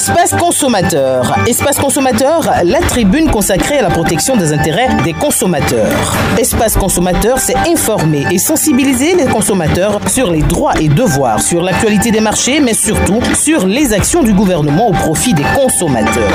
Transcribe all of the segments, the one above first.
Espace consommateur. Espace consommateur, la tribune consacrée à la protection des intérêts des consommateurs. Espace consommateur, c'est informer et sensibiliser les consommateurs sur les droits et devoirs, sur l'actualité des marchés, mais surtout sur les actions du gouvernement au profit des consommateurs.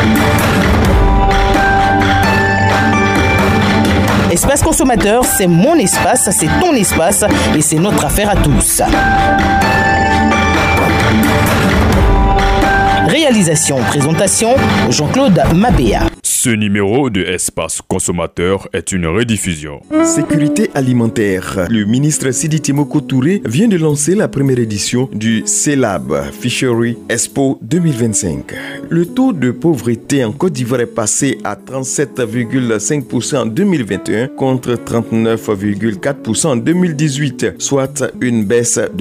Espace consommateur, c'est mon espace, c'est ton espace et c'est notre affaire à tous. Réalisation, présentation, Jean-Claude Mabéa. Ce numéro de Espace Consommateur est une rediffusion. Sécurité alimentaire. Le ministre Sidi Timoko Touré vient de lancer la première édition du CELAB Fishery Expo 2025. Le taux de pauvreté en Côte d'Ivoire est passé à 37,5% en 2021 contre 39,4% en 2018, soit une baisse de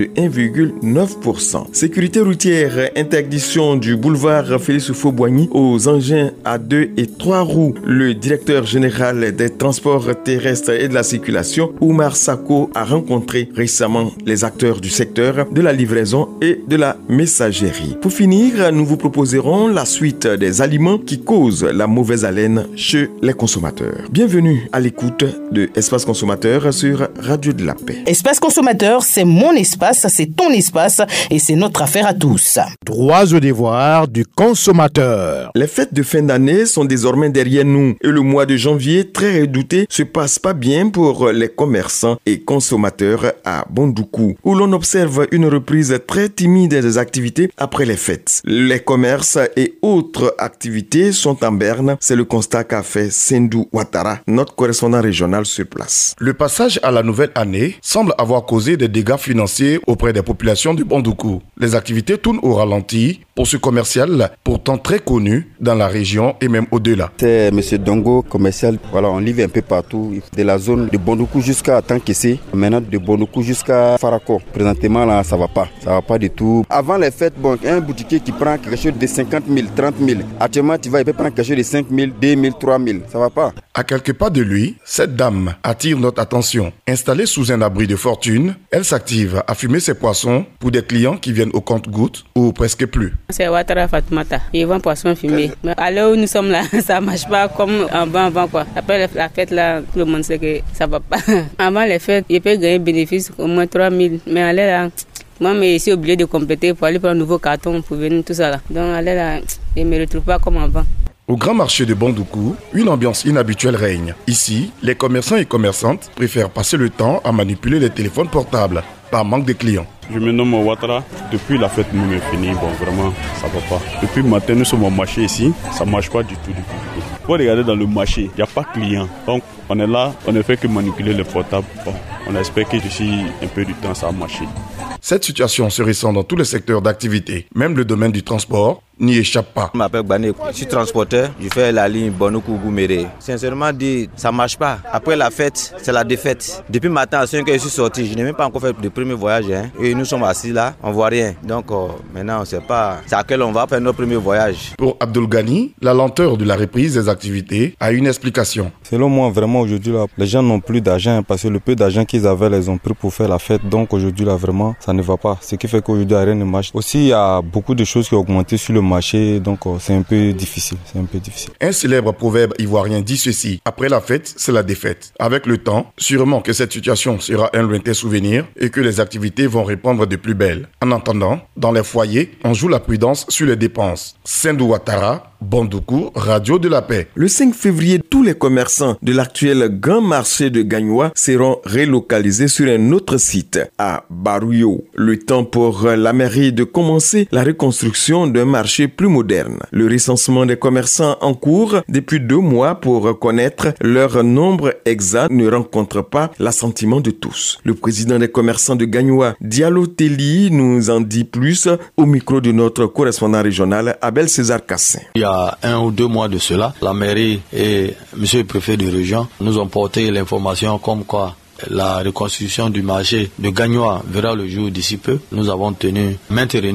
1,9%. Sécurité routière, interdiction du boulevard Félix Houphouët-Boigny aux engins à 2 et 3 roues. Le directeur général des transports terrestres et de la circulation, Oumar Sako, a rencontré récemment les acteurs du secteur de la livraison et de la messagerie. Pour finir, nous vous proposerons la suite des aliments qui causent la mauvaise haleine chez les consommateurs. Bienvenue à l'écoute de Espace Consommateur sur Radio de la Paix. Espace consommateur, c'est mon espace, c'est ton espace et c'est notre affaire à tous. Droits et devoirs du consommateur. Les fêtes de fin d'année sont désormais derrière nous et le mois de janvier, très redouté, se passe pas bien pour les commerçants et consommateurs à Bondoukou, où l'on observe une reprise très timide des activités après les fêtes. Les commerces et autres activités sont en berne, c'est le constat qu'a fait Sendou Ouattara, notre correspondant régional sur place. Le passage à la nouvelle année semble avoir causé des dégâts financiers auprès des populations du Bondoukou. Les activités tournent au ralenti pour ce commercial pourtant très connu dans la région et même au-delà. C'est M. Dongo, commercial. Voilà, on livre un peu partout, de la zone de Bondoukou jusqu'à Tankessé, maintenant de Bondoukou jusqu'à Farako. Présentement, là, ça va pas du tout. Avant les fêtes, bon, un boutiquier qui prend quelque chose de 50 000, 30 000. Actuellement, il peut prendre quelque chose de 5 000, 2 000, 3 000. Ça va pas. À quelques pas de lui, cette dame attire notre attention. Installée sous un abri de fortune, elle s'active à fumer ses poissons pour des clients qui viennent au compte-gouttes ou presque plus. C'est Ouattara Fatoumata. Ils vendent poissons fumés. Mais à l'heure où nous sommes là, ça marche pas comme avant quoi. Après la fête là, tout le monde sait que ça va pas. Avant les fêtes, il peut gagner bénéfice au moins 3 000. Mais à l'heure là, moi je suis obligé de compléter pour aller prendre un nouveau carton pour venir tout ça là. Donc à l'heure là, je me retrouve pas comme avant. Au grand marché de Bondoukou, une ambiance inhabituelle règne. Ici, les commerçants et commerçantes préfèrent passer le temps à manipuler les téléphones portables par manque de clients. Je me nomme Ouattara. Depuis la fête nous est finie, bon vraiment ça va pas. Depuis le matin nous sommes au marché ici, ça marche pas du tout. Pour regarder dans le marché, il n'y a pas de clients. Donc on est là, on ne fait que manipuler les portables. Bon, on espère que d'ici un peu du temps ça va marcher. Cette situation se ressent dans tous les secteurs d'activité, même le domaine du transport n'y échappe pas. Je m'appelle Bané, je suis transporteur, je fais la ligne Bondoukou-Gouméré. Sincèrement dit, ça marche pas. Après la fête, c'est la défaite. Depuis matin à 5 heures, je suis sorti, je n'ai même pas encore fait de premier voyage. Et nous sommes assis là, on voit rien. Donc maintenant, on ne sait pas c'est à quel on va faire notre premier voyage. Pour Abdul Ghani, la lenteur de la reprise des activités a une explication. Selon moi, vraiment aujourd'hui, là, les gens n'ont plus d'argent parce que le peu d'argent qu'ils avaient, les ont pris pour faire la fête. Donc aujourd'hui, là, vraiment, ça ne va pas. Ce qui fait qu'aujourd'hui, rien ne marche. Aussi, il y a beaucoup de choses qui ont augmenté sur le marché, donc c'est un peu difficile. Un célèbre proverbe ivoirien dit ceci: après la fête, c'est la défaite. Avec le temps, sûrement que cette situation sera un lointain souvenir et que les activités vont reprendre de plus belle. En attendant, dans les foyers, on joue la prudence sur les dépenses. Sendou Ouattara, Bondoukou, Radio de la Paix. Le 5 février, tous les commerçants de l'actuel grand marché de Gagnoua seront relocalisés sur un autre site à Barouyo. Le temps pour la mairie de commencer la reconstruction d'un marché plus moderne. Le recensement des commerçants en cours depuis 2 mois pour connaître leur nombre exact ne rencontre pas l'assentiment de tous. Le président des commerçants de Gagnoua, Diallo Telli, nous en dit plus au micro de notre correspondant régional Abel César Cassin. Il y a 1 ou 2 mois de cela, la mairie et monsieur le préfet de région nous ont porté l'information comme quoi la reconstruction du marché de Gagnoua verra le jour d'ici peu. Nous avons tenu maintes réunions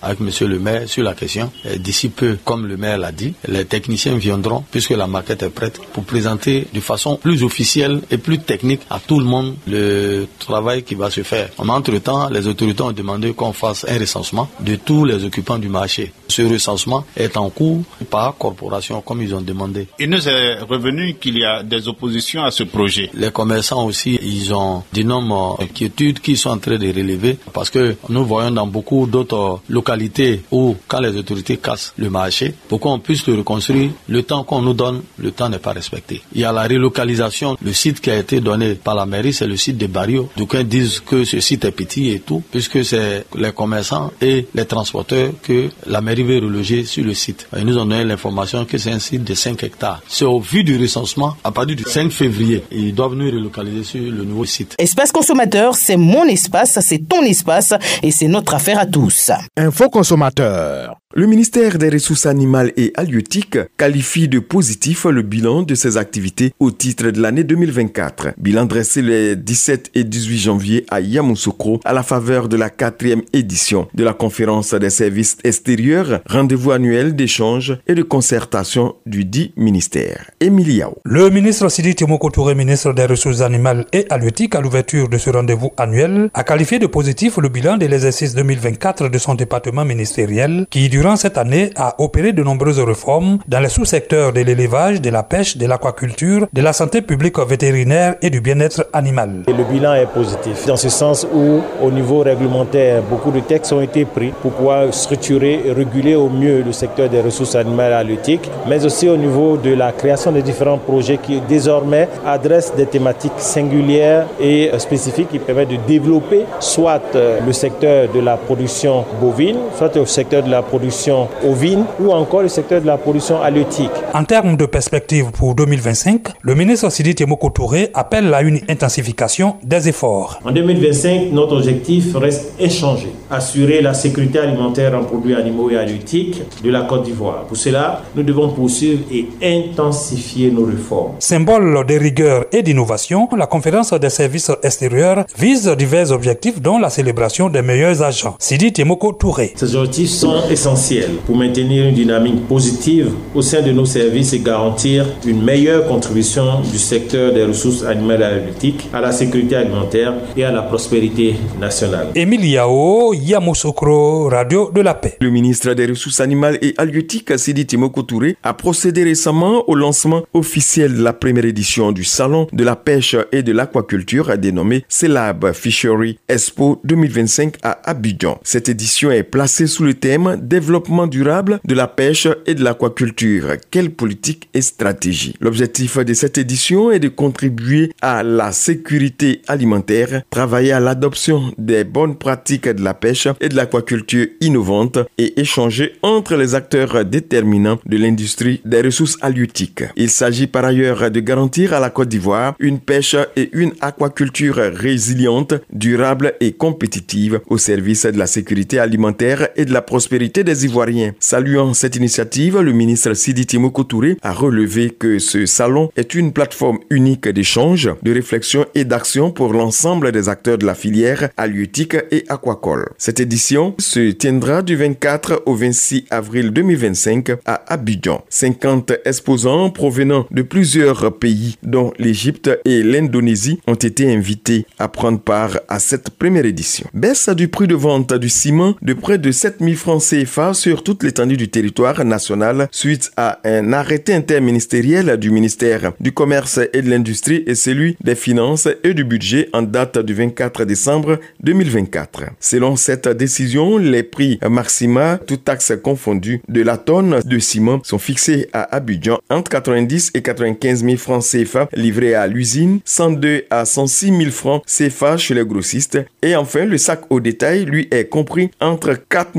avec monsieur le maire sur la question. D'ici peu, comme le maire l'a dit, les techniciens viendront, puisque la maquette est prête, pour présenter de façon plus officielle et plus technique à tout le monde le travail qui va se faire. Entre-temps, les autorités ont demandé qu'on fasse un recensement de tous les occupants du marché. Ce recensement est en cours par corporation, comme ils ont demandé. Il nous est revenu qu'il y a des oppositions à ce projet. Les commerçants aussi, ils ont d'énormes inquiétudes qu'ils sont en train de relever, parce que nous voyons dans beaucoup d'autres localités où, quand les autorités cassent le marché, pour qu'on puisse le reconstruire, le temps qu'on nous donne, le temps n'est pas respecté. Il y a la relocalisation. Le site qui a été donné par la mairie, c'est le site de Barrio. D'aucuns disent que ce site est petit et tout, puisque c'est les commerçants et les transporteurs que la mairie veut reloger sur le site. Ils nous ont donné l'information que c'est un site de 5 hectares. C'est au vu du recensement, à partir du 5 février, ils doivent nous relocaliser sur le nouveau site. Espace consommateur, c'est mon espace, c'est ton espace et c'est notre affaire à tous. Info consommateur. Le ministère des Ressources animales et halieutiques qualifie de positif le bilan de ses activités au titre de l'année 2024. Bilan dressé les 17 et 18 janvier à Yamoussoukro à la faveur de la 4e édition de la conférence des services extérieurs, rendez-vous annuel d'échange et de concertation du dit ministère. Émilie Yao. Le ministre Sidi Timoko Touré, ministre des Ressources animales et halieutiques, à l'ouverture de ce rendez-vous annuel, a qualifié de positif le bilan de l'exercice 2024 de son département ministériel qui, durant cette année, a opéré de nombreuses réformes dans les sous-secteurs de l'élevage, de la pêche, de l'aquaculture, de la santé publique vétérinaire et du bien-être animal. Et le bilan est positif, dans ce sens où, au niveau réglementaire, beaucoup de textes ont été pris pour pouvoir structurer et réguler au mieux le secteur des ressources animales et halieutiques, mais aussi au niveau de la création de différents projets qui désormais adressent des thématiques singulières et spécifiques qui permettent de développer soit le secteur de la production bovine, soit le secteur de la production ovine ou encore le secteur de la production halieutique. En termes de perspective pour 2025, le ministre Sidi Timoko Touré appelle à une intensification des efforts. En 2025, notre objectif reste inchangé, assurer la sécurité alimentaire en produits animaux et halieutiques de la Côte d'Ivoire. Pour cela, nous devons poursuivre et intensifier nos réformes. Symbole de rigueur et d'innovation, la conférence des services extérieurs vise divers objectifs dont la célébration des meilleurs agents. Sidi Timoko Touré. Ces objectifs sont essentiels pour maintenir une dynamique positive au sein de nos services et garantir une meilleure contribution du secteur des ressources animales et halieutiques à la sécurité alimentaire et à la prospérité nationale. Émilie Yao, Yamoussoukro, Radio de la Paix. Le ministre des Ressources animales et halieutiques, Sidi Timoko Touré, a procédé récemment au lancement officiel de la première édition du Salon de la pêche et de l'aquaculture dénommé CELAB Fishery Expo 2025 à Abidjan. Cette édition est placée sous le thème développement durable de la pêche et de l'aquaculture. Quelle politique et stratégie? L'objectif de cette édition est de contribuer à la sécurité alimentaire, travailler à l'adoption des bonnes pratiques de la pêche et de l'aquaculture innovantes et échanger entre les acteurs déterminants de l'industrie des ressources halieutiques. Il s'agit par ailleurs de garantir à la Côte d'Ivoire une pêche et une aquaculture résiliente, durable et compétitive au service de la sécurité alimentaire et de la prospérité des Ivoiriens. Saluant cette initiative, le ministre Sidi Timoko Touré a relevé que ce salon est une plateforme unique d'échange, de réflexion et d'action pour l'ensemble des acteurs de la filière halieutique et aquacole. Cette édition se tiendra du 24 au 26 avril 2025 à Abidjan. 50 exposants provenant de plusieurs pays, dont l'Égypte et l'Indonésie, ont été invités à prendre part à cette première édition. Baisse du prix de vente du ciment de près de 7 000 francs CFA sur toute l'étendue du territoire national suite à un arrêté interministériel du ministère du Commerce et de l'Industrie et celui des Finances et du Budget en date du 24 décembre 2024. Selon cette décision, les prix maxima, toutes taxes confondues, de la tonne de ciment sont fixés à Abidjan entre 90 et 95 000 francs CFA livrés à l'usine, 102 à 106 000 francs CFA chez les grossistes et enfin le sac au détail lui est compris entre 4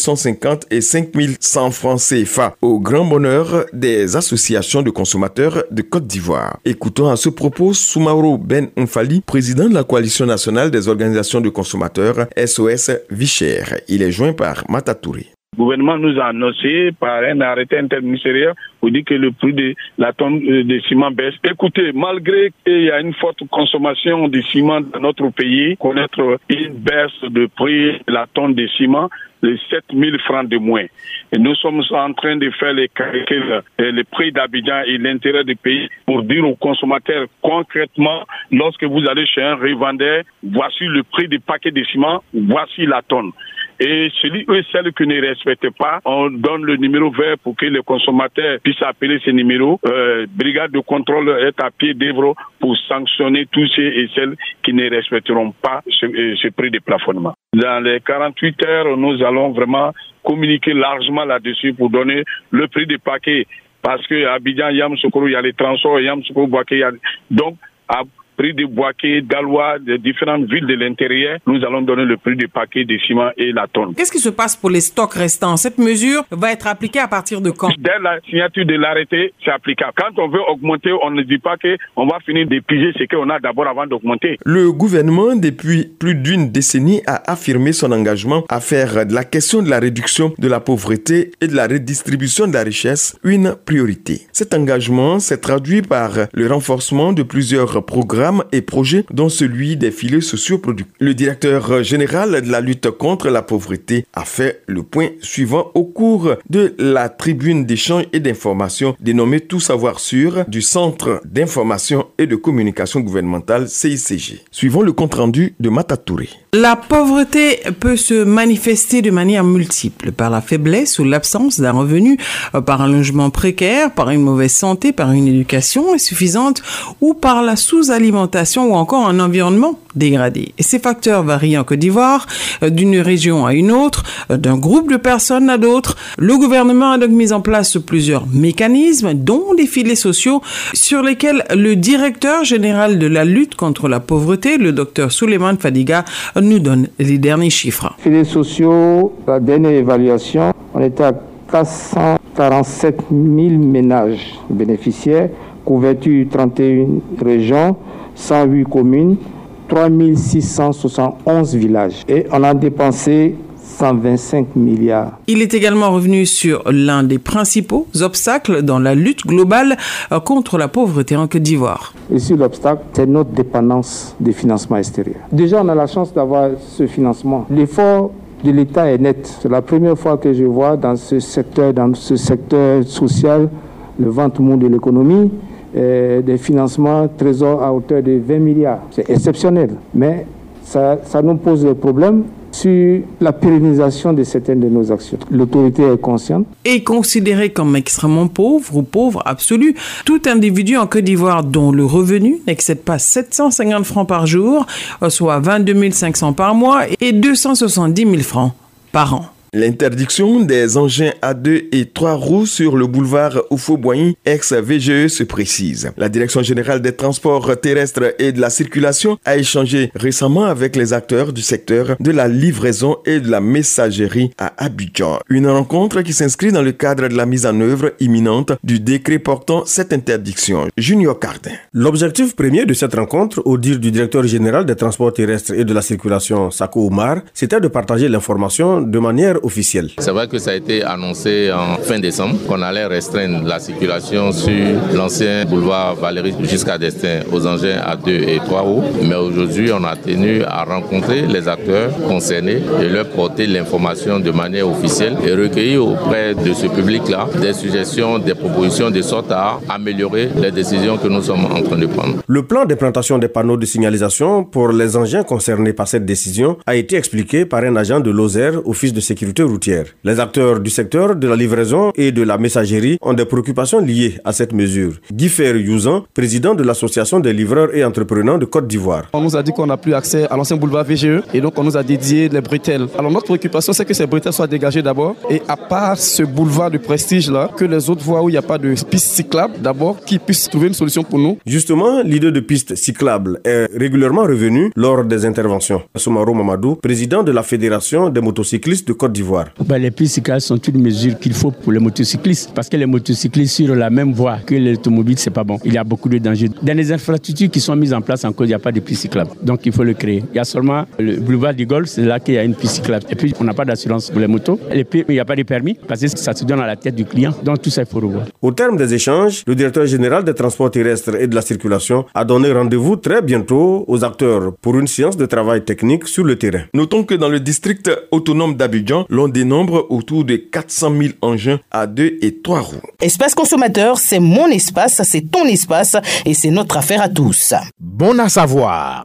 250 et 5 100 francs CFA au grand bonheur des associations de consommateurs de Côte d'Ivoire. Écoutons à ce propos Soumaoro Ben Mfali, président de la coalition nationale des organisations de consommateurs SOS Vicher. Il est joint par Matatouri. Le gouvernement nous a annoncé par un arrêté interministériel pour dire que le prix de la tonne de ciment baisse. Écoutez, malgré qu'il y a une forte consommation de ciment dans notre pays, connaître une baisse de prix de la tonne de ciment, les 7 000 francs de moins. Et nous sommes en train de faire les calculs, les prix d'Abidjan et l'intérêt du pays pour dire aux consommateurs concrètement, lorsque vous allez chez un revendeur, voici le prix du paquet de ciment, voici la tonne. Et celui ou celle qui ne respecte pas, on donne le numéro vert pour que les consommateurs puissent appeler ce numéro. Brigade de contrôle est à pied d'œuvre pour sanctionner tous ceux et celles qui ne respecteront pas ce prix de plafonnement. Dans les 48 heures, nous allons vraiment communiquer largement là-dessus pour donner le prix des paquets. Parce qu'à Abidjan, Yamoussoukro, il y a les transports, Yamoussoukro, Boaké, donc à prix de Boaké, d'Alois, de différentes villes de l'intérieur, nous allons donner le prix du paquet de ciment et la tonne. Qu'est-ce qui se passe pour les stocks restants? Cette mesure va être appliquée à partir de quand? Dès la signature de l'arrêté, c'est applicable. Quand on veut augmenter, on ne dit pas qu'on va finir d'épuiser ce qu'on a d'abord avant d'augmenter. Le gouvernement, depuis plus d'une décennie, a affirmé son engagement à faire de la question de la réduction de la pauvreté et de la redistribution de la richesse une priorité. Cet engagement s'est traduit par le renforcement de plusieurs programmes et projets, dont celui des filets socioproductifs. Le directeur général de la lutte contre la pauvreté a fait le point suivant au cours de la tribune d'échange et d'information dénommée Tout savoir sur du Centre d'information et de communication gouvernementale CICG. Suivant le compte-rendu de Matatouré. La pauvreté peut se manifester de manière multiple, par la faiblesse ou l'absence d'un revenu, par un logement précaire, par une mauvaise santé, par une éducation insuffisante ou par la sous-alimentation ou encore un environnement dégradé. Et ces facteurs varient en Côte d'Ivoire, d'une région à une autre, d'un groupe de personnes à d'autres. Le gouvernement a donc mis en place plusieurs mécanismes, dont les filets sociaux, sur lesquels le directeur général de la lutte contre la pauvreté, le docteur Souleymane Fadiga, nous donne les derniers chiffres. Filets sociaux, la dernière évaluation, on était à 447 000 ménages bénéficiaires, couverture 31 régions, 108 communes, 3671 villages. Et on a dépensé 125 milliards. Il est également revenu sur l'un des principaux obstacles dans la lutte globale contre la pauvreté en Côte d'Ivoire. Ici, l'obstacle, c'est notre dépendance des financements extérieurs. Déjà, on a la chance d'avoir ce financement. L'effort de l'État est net. C'est la première fois que je vois dans ce secteur social, le ventre mou de l'économie, des financements trésor à hauteur de 20 milliards. C'est exceptionnel, mais ça nous pose des problèmes sur la pérennisation de certaines de nos actions. L'autorité est consciente. Et considéré comme extrêmement pauvre ou pauvre absolu, tout individu en Côte d'Ivoire dont le revenu n'excède pas 750 francs par jour, soit 22 500 par mois et 270 000 francs par an. L'interdiction des engins à 2 et 3 roues sur le boulevard Oufo-Boigny, ex-VGE, se précise. La Direction générale des transports terrestres et de la circulation a échangé récemment avec les acteurs du secteur de la livraison et de la messagerie à Abidjan. Une rencontre qui s'inscrit dans le cadre de la mise en œuvre imminente du décret portant cette interdiction. Junior Cardin. L'objectif premier de cette rencontre, au dire du directeur général des transports terrestres et de la circulation, Sako Oumar, c'était de partager l'information de manière officielle. C'est vrai que ça a été annoncé en fin décembre qu'on allait restreindre la circulation sur l'ancien boulevard Valéry jusqu'à destin aux engins à 2 et 3 roues. Mais aujourd'hui, on a tenu à rencontrer les acteurs concernés et leur porter l'information de manière officielle et recueillir auprès de ce public-là des suggestions, des propositions de sorte à améliorer les décisions que nous sommes en train de prendre. Le plan d'implantation des panneaux de signalisation pour les engins concernés par cette décision a été expliqué par un agent de l'OSER, Office de sécurité routière. Les acteurs du secteur de la livraison et de la messagerie ont des préoccupations liées à cette mesure. Guy Fer-Youzan, président de l'association des livreurs et entrepreneurs de Côte d'Ivoire. On nous a dit qu'on n'a plus accès à l'ancien boulevard VGE et donc on nous a dédié les bretelles. Alors notre préoccupation, c'est que ces bretelles soient dégagées d'abord et à part ce boulevard de prestige là, que les autres voies où il n'y a pas de piste cyclable, d'abord qu'ils puissent trouver une solution pour nous. Justement, l'idée de piste cyclable est régulièrement revenue lors des interventions. Soumaro Mamadou, président de la Fédération des motocyclistes de Côte d'Ivoire. Les pistes cyclables sont une mesure qu'il faut pour les motocyclistes parce que les motocyclistes sur la même voie que l'automobile, c'est pas bon. Il y a beaucoup de dangers. Dans les infrastructures qui sont mises en place en Côte, il n'y a pas de piste cyclable. Donc il faut le créer. Il y a seulement le boulevard du Golfe, c'est là qu'il y a une piste cyclable. Et puis on n'a pas d'assurance pour les motos. Et puis il n'y a pas de permis parce que ça se donne à la tête du client. Donc tout ça, il faut revoir. Au terme des échanges, le directeur général des transports terrestres et de la circulation a donné rendez-vous très bientôt aux acteurs pour une séance de travail technique sur le terrain. Notons que dans le district autonome d'Abidjan, l'on dénombre autour de 400 000 engins à 2 et 3 roues. Espace consommateur, c'est mon espace, c'est ton espace et c'est notre affaire à tous. Bon à savoir.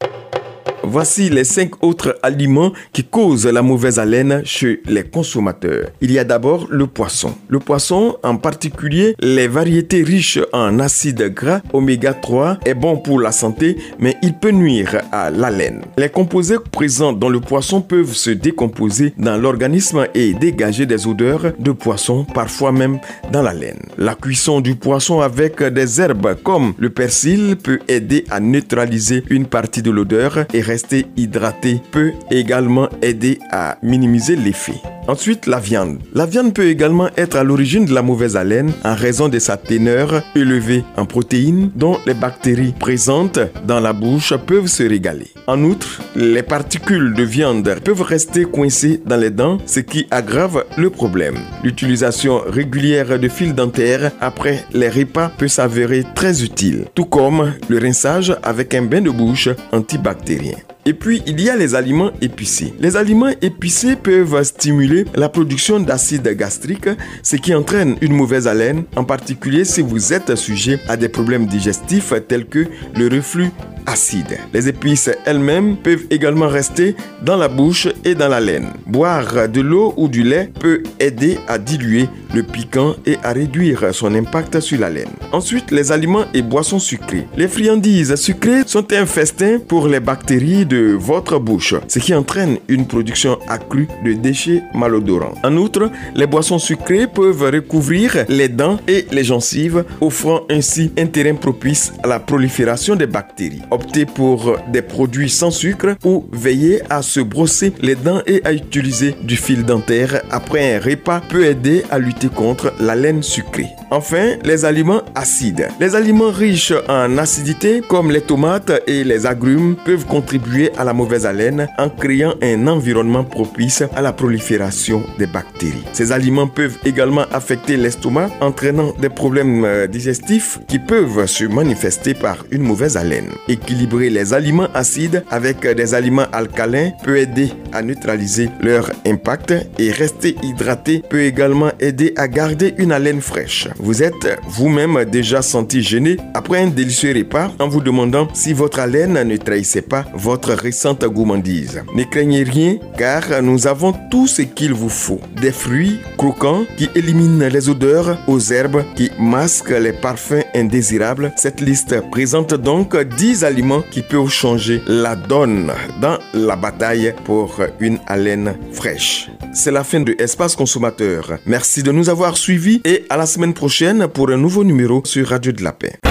Voici les 5 autres aliments qui causent la mauvaise haleine chez les consommateurs. Il y a d'abord le poisson. Le poisson, en particulier les variétés riches en acides gras oméga 3, est bon pour la santé, mais il peut nuire à l'haleine. Les composés présents dans le poisson peuvent se décomposer dans l'organisme et dégager des odeurs de poisson, parfois même dans la laine. La cuisson du poisson avec des herbes comme le persil peut aider à neutraliser une partie de l'odeur et rester hydraté peut également aider à minimiser l'effet. Ensuite, la viande. La viande peut également être à l'origine de la mauvaise haleine en raison de sa teneur élevée en protéines dont les bactéries présentes dans la bouche peuvent se régaler. En outre, les particules de viande peuvent rester coincées dans les dents, ce qui aggrave le problème. L'utilisation régulière de fils dentaires après les repas peut s'avérer très utile, tout comme le rinçage avec un bain de bouche antibactérien. Et puis, il y a les aliments épicés. Les aliments épicés peuvent stimuler la production d'acide gastrique, ce qui entraîne une mauvaise haleine, en particulier si vous êtes sujet à des problèmes digestifs tels que le reflux acide. Les épices elles-mêmes peuvent également rester dans la bouche et dans la laine. Boire de l'eau ou du lait peut aider à diluer le piquant et à réduire son impact sur la laine. Ensuite, les aliments et boissons sucrées. Les friandises sucrées sont un festin pour les bactéries de votre bouche, ce qui entraîne une production accrue de déchets malodorants. En outre, les boissons sucrées peuvent recouvrir les dents et les gencives, offrant ainsi un terrain propice à la prolifération des bactéries. Optez pour des produits sans sucre ou veillez à se brosser les dents et à utiliser du fil dentaire après un repas peut aider à lutter contre la laine sucrée. Enfin, les aliments acides. Les aliments riches en acidité comme les tomates et les agrumes peuvent contribuer à la mauvaise haleine en créant un environnement propice à la prolifération des bactéries. Ces aliments peuvent également affecter l'estomac, entraînant des problèmes digestifs qui peuvent se manifester par une mauvaise haleine. Équilibrer les aliments acides avec des aliments alcalins peut aider à neutraliser leur impact et rester hydraté peut également aider à garder une haleine fraîche. Vous êtes vous-même déjà senti gêné après un délicieux repas en vous demandant si votre haleine ne trahissait pas votre récente gourmandise. Ne craignez rien car nous avons tout ce qu'il vous faut. Des fruits croquants qui éliminent les odeurs aux herbes qui masquent les parfums indésirables. Cette liste présente donc 10 aliments qui peuvent changer la donne dans la bataille pour une haleine fraîche. C'est la fin de Espace Consommateur. Merci de nous avoir suivis et à la semaine prochaine pour un nouveau numéro sur Radio de la Paix.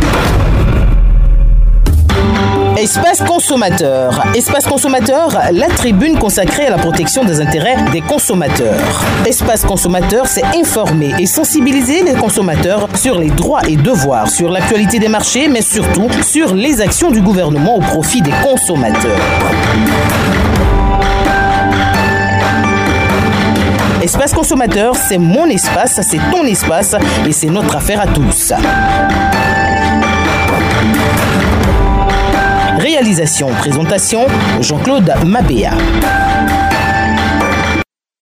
Espace consommateur. Espace consommateur, la tribune consacrée à la protection des intérêts des consommateurs. Espace consommateur, c'est informer et sensibiliser les consommateurs sur les droits et devoirs, sur l'actualité des marchés, mais surtout sur les actions du gouvernement au profit des consommateurs. Espace consommateur, c'est mon espace, c'est ton espace et c'est notre affaire à tous. Réalisation, présentation, Jean-Claude Mabéa.